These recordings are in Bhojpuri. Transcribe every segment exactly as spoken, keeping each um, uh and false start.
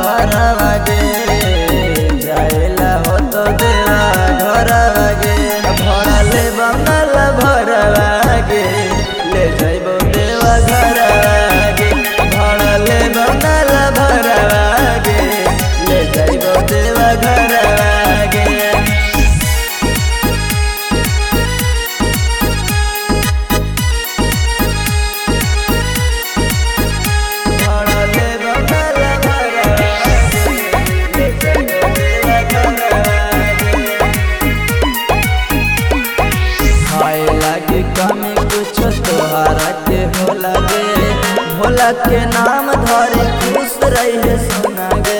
सहरवा गे जाएला हो तो देवा घरवा गे भरले बनल भरवा गे ले जाइबो देवा घरवा गे भरले बनल भरवा गे ले जाइबो देवा घरवा गे कमी कुछ तोहरा के भोला गे भोला के नाम धरे खुश रहे सोना गे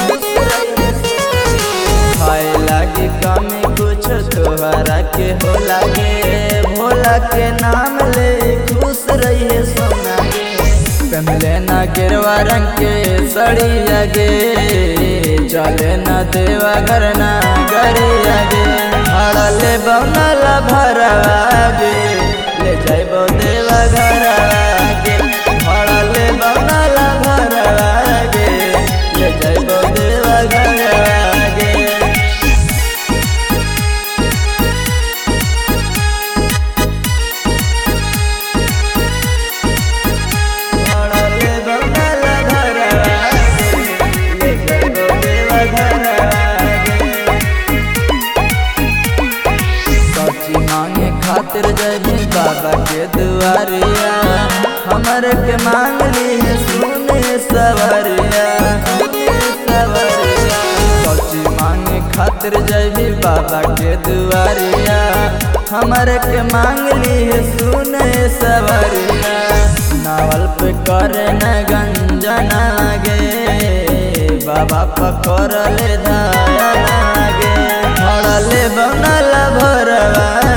खाए लागे कमी कुछ तोहरा के भोला गे भोला के नाम ले खुश रहे सोना गे पहले ना गिरवा रंग के सड़िया गे चले ना देवा घर ना गरिया गे हड़ले बनल भरवा गे ले जाइबो देवा घरवा गे हड़ले बनल भरवा गे ले जाइबो देवा घरवा गे हड़ले बनल भरवा गे ले जाइबो देवा घरवा मांगे खातिर जय बाबा के दुआरिया हमर के मांग ली सुने सवरिया सवरिया सची मांगे खातिर जय बाबा के दुआरिया हमर के मांग ली सुने सवरिया नावल पे करे न गंजना गे बाबा पकड़ ले धाया गे हड़ले बनल भरवा